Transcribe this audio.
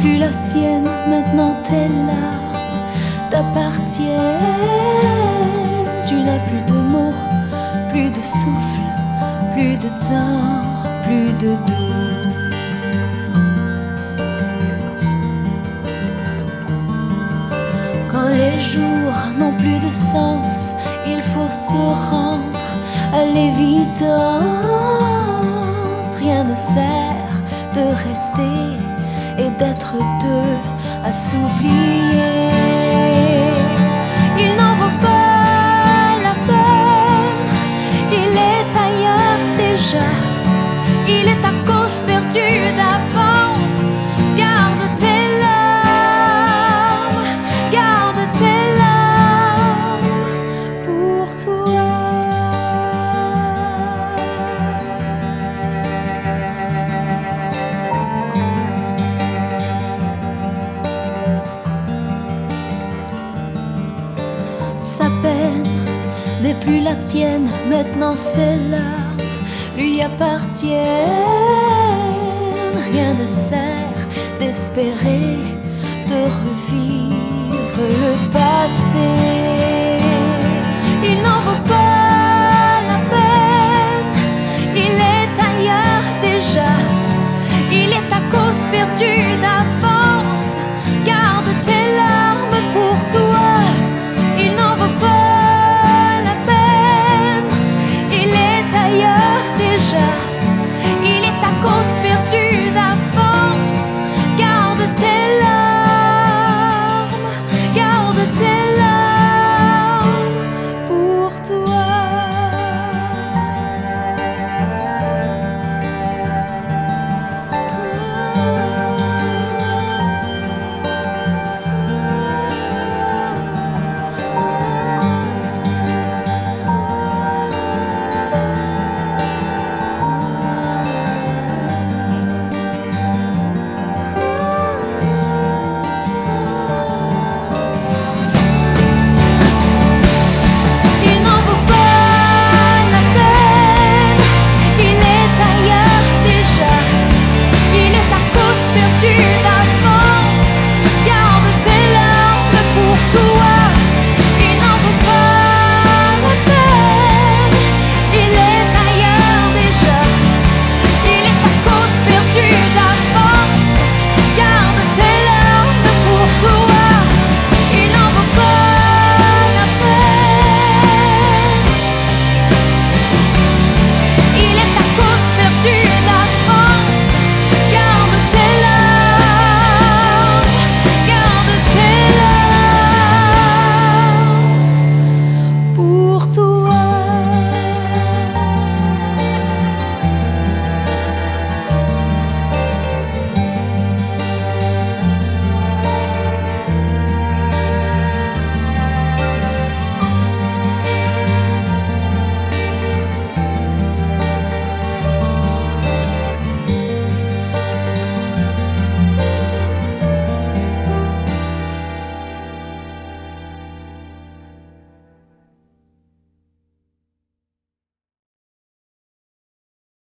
plus la sienne, maintenant tes larmes t'appartiennent. Tu n'as plus de mots, plus de souffle, plus de temps, plus de doute. Quand les jours n'ont plus de sens, il faut se rendre à l'évidence. Rien ne sert de rester et d'être deux à s'oublier. Il n'en vaut pas la peine, il est ailleurs déjà. Il est ta cause perdue d'avance. Garde tes larmes, garde tes larmes pour toi. Sa peine n'est plus la tienne, maintenant ses larmes lui appartiennent. Rien ne sert d'espérer de revivre le passé. Il n'en vaut pas la peine, il est ailleurs déjà. Il est ta cause perdue d'avance.